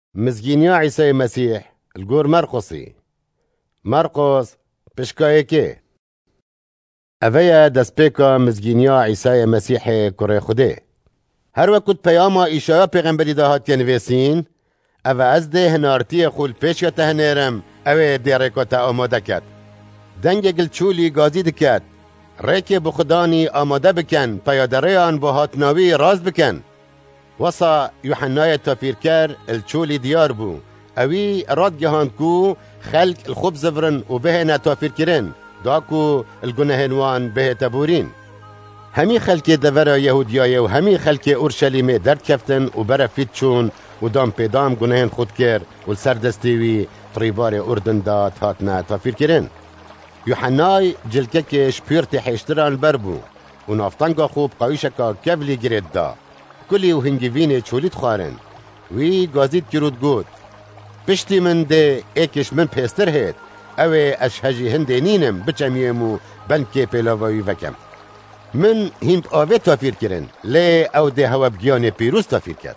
مزگینیا عیسی مسیح الگور مرقسی مرقس پشکایکی اویا دسپیکا مزگینیا عیسی مسیح کره خوده هر وقت پیاما ایشایا پیغمبری دهات ینویسین او از ده هنارتی خول پیش یا تهنیرم او دیرکو تا آماده کد دنگ گلچولی گازی دکد ریکی بخدانی آماده بکن پیادره آن با هاتناوی راز بکن وصا یوحنای تافیرکر الچولی دیار بو اوی راد گهاند کو خلق الخبز فرن و به نتافیر کرن داکو الگنهنوان به تبورین همی خلق دورا یهودیای و همی خلق اورشلیم درد کفتن و برفید چون و دام پیدام گنهن خود کر و سردستیوی طریبار اردن داد هاتنا تافیر کرن یوحنای جلککش پیرت حشتران بربو و نافتنگا خوب قایشکا کبلی گرید دا کلی و هنگوینه چولید خوارن وی گازید کرود گود پشتی من ده ایکش من پیستر هید اوه اشهجی هنده نینم بچمیمو بنکه پیلاوی وکم من هند آوه تافیر کرن لی او ده هوا بگیان پیروز تافیر کرد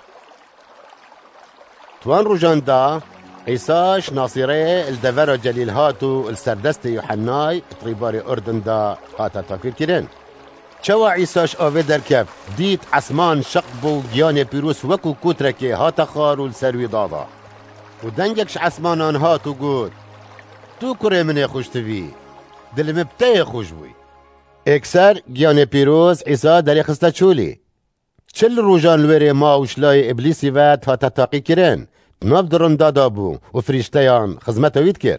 توان روژان دا عیساش ناصره الدور جلیل هاتو السردست یوحنای طریبار اردن دا هاتا تافیر کرن چوا عیساش آوه در کف دید عصمان شق بو گیان پیروس وکو کوترکه هاتا خارو السروی دادا و دنگکش عصمانان هاتو گود تو کره من خوشتوی دل مبته خوش بوی اکسر گیان پیروز عیسا در خسته چولی چل روژان لوری ما وشلای ابلیسی و هاتا تاقی کرن ناف درم دادا بو و فرشتیان خزمت وید کرد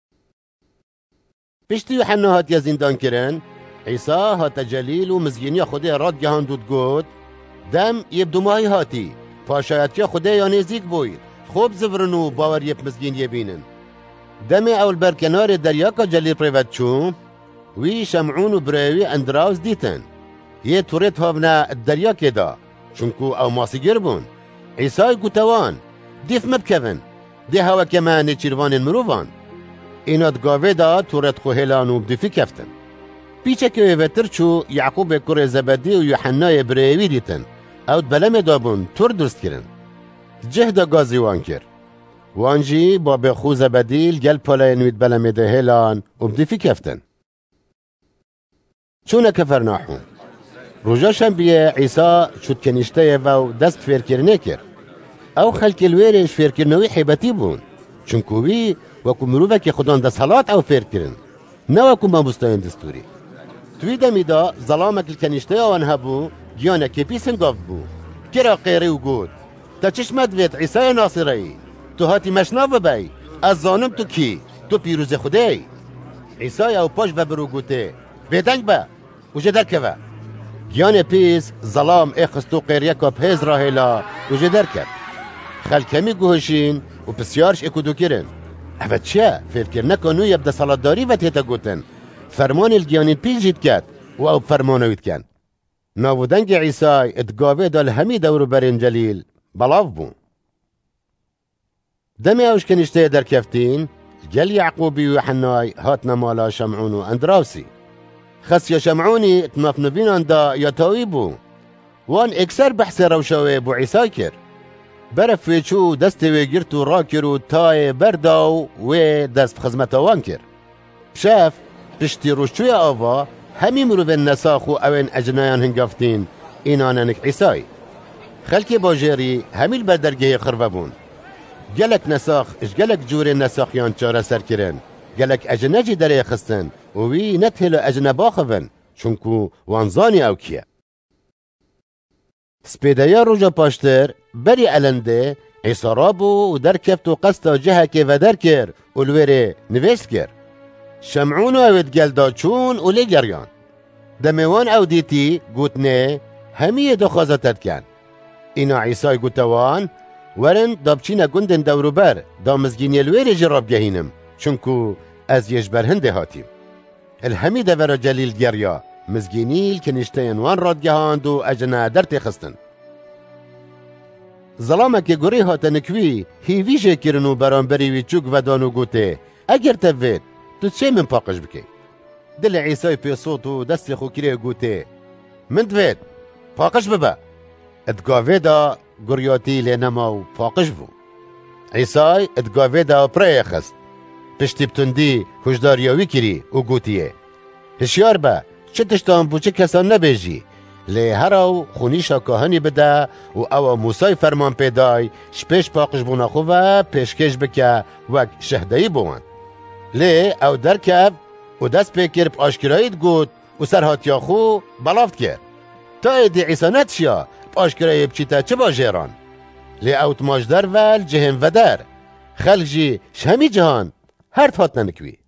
پشتی یوحنا هات یا زندان کرن عیسی هات جلیل و مزگینی خودی راد گهان دود گود دم یبدو ماهی هاتی پاشایتی خودی یا نزیک بوید خوب زفرنو باور یب مزگینی بینن دم اول برکنار دریا که جلیل پریوت چون وی شمعون و براوی اندراوز دیتن یه توریت هاونا دریا که دا چونکو او ماسیگر بون عیسی گوتوان دیف مبکون دی هوا کمان چیروان مروان اینا دگاوه دا توریت خوهلانو بدفی کفتن پیچه که ویتر چو یعقوب کره زبدی و یوحنای براوی دیتن او بلم دابون تور درست کرن جهد گازی وان کر وانجی با بخو زبدیل گل پالای نوید بلم ده هلان و بدفی کفتن چونه کفر ناحون روژا شنبیه عیسی شد کنیشته و دست فیر کرنه کر او خلق الویرش فیر کرنوی حیبتی بون چونکوی وکو مروفه که خودان ده صلات او فیر کرن نه وکو ما مستوین دستوری توی دمیدا ظلامک الکنیشته آوان هبو گیانه که پیسن گفت بو کرا قیری و گود تا چشمت وید عیسی ناصری تو هاتی مشناف بای از زانم تو کی تو پیروز خودی عیسی او پاش و برو گوته بیدنگ با و جدر که با گیانه پیس ظلام اخستو قیریه که پیز راهلا و جدر کرد خلکمی گوهشین و پسیارش اکودو کرن اوه چه فکر نکنو یبده صلاتداری و تیتا گوتن فرمان الگیانین پیش جید کد و او فرمانوید کن ناودنگ عیسی ادگاوه دال همی دورو برین جلیل بلاف بون دمی اوش کنشته در کفتین گل یعقوبی و یوحنای هات نمالا شمعون و اندراوسی خس یا شمعونی اتناف نبینان دا یا تاوی بو وان اکسر بحث روشاوه بو عیسی کر برف چو دست وی گرت و را کر و تای برداو و دست خزمت وان کر شاف پشتی روشوی آوا همی مروفن نساخ و اوین اجنایان هنگافتین ایناننک عیسی خلکی باجری همیل بدرگه خربه بون گلک نساخ اش گلک جور نساخیان چاره سر کرن گلک اجنجی دره خستن و وی نتهلو اجنبا خوون چونکو وانزانی او کیه سپیدیا روژا پاشتر بری علنده عیسی رابو و در کفت و قصد جهه که و در کر و الویره نویس کر شمعون اوید گل دا چون و لگریان دمیوان او دیتی گوتنه همیه دو خوازتت کن اینا عیسی گوتوان ورن دابچین گندن دورو بر دا مزگینی الویر جراب گهینم چونکو از یجبر هنده هاتیم الهمی دورا جلیل گریا مزگینی الکنشتین وان راد گهاند و اجنا در تخستن ظلامه که گوری هاتنکوی هیویشه کرنو بران بریوی چوک و دانو گوته اگر تفید تو چه من پاقش بکی دل عیسی پی صوت و دست خو کریه گوته من دوید پاقش ببا ادگاوه دا گریاتی لینما و پاقش بو عیسای ادگاوه دا پره خست پشتی بتندی هشداریاوی کری و گوتیه هشیار با چه تشتان بو چه کسان نبیجی لی هراو خونیشا کهانی بده و او موسای فرمان پیدای شپیش پاقش بونا خو و پیشکش بکه وک شهدهی بوان لی او درکب و دست پیکر پاشکرایید گوت و سرهاتیا خو بلافت کرد تا ایدی عیسا نتشیا پاشکرایی بچیتا چه با جیران لی او تماجدر ول جهن ودر خلق جی شهمی جهان هر تهات ننکوی